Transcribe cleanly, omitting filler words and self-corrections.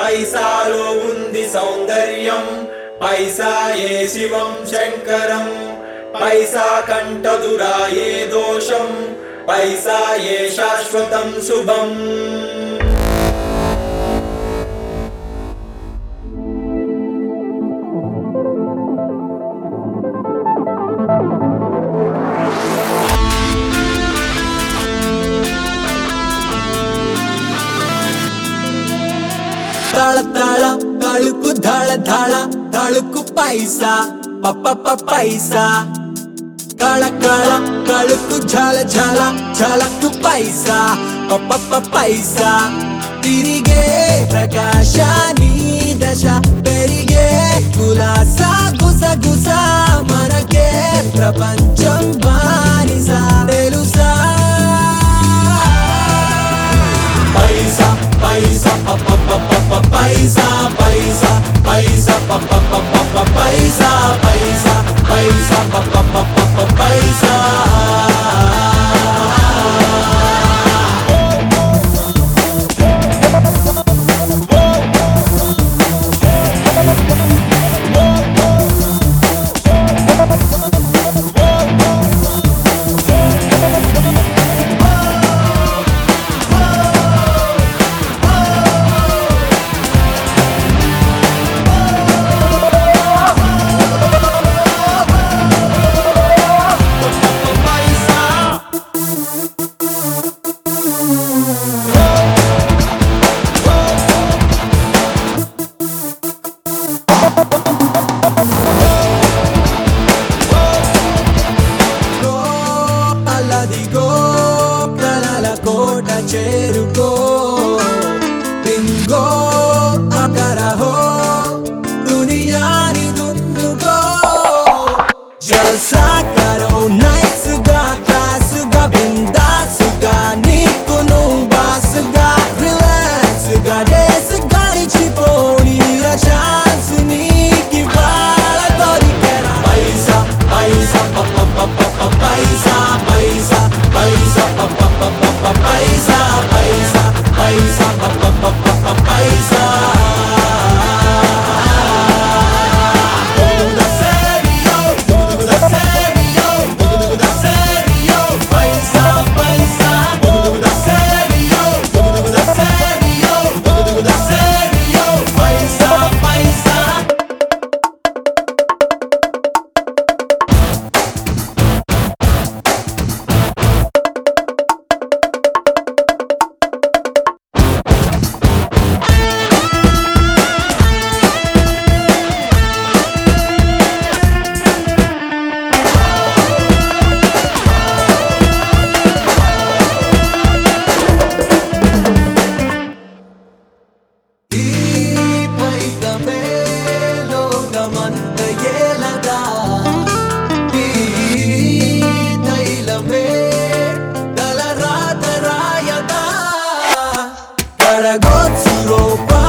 పైసాలో ఉంది సౌందర్యం పైసాయే శివం శంకరం పైసా కంటదురా ఏ దోషం పైసాయే శాశ్వతం శుభం ताಳ ताಳ ताळुकु धाळ धाळ ताळुकु पैसा पप्प पैसा काळ काळ काळुकु झाल झाल झालकु पैसा पप्प पैसा तिरिगे प्रकाशानी दशा पेरिगे कुलासा गुसा गुसा मनके प्रपंचम बानिसा तेलुसा पैसा पैसा पैसा पैसा पैसा पैसा पैसा पैसा पैसा అలదిగో కలల కోట చేరుకో పింగో అకరహో దునియాని దున్నుకో జల్సా కరో నైస్గా క్లాసుగా బిందాసుగా నీకు నువ్వు బాసుగా రిలాక్స్గా డేస్గా ఇచ్చిపోని ఛాన్స్ నీకు ఇవాళ దొరికెరా పైసా పైసా पैसा पैसा पैसा पैसा पैसा पैसा पैसा Godzuro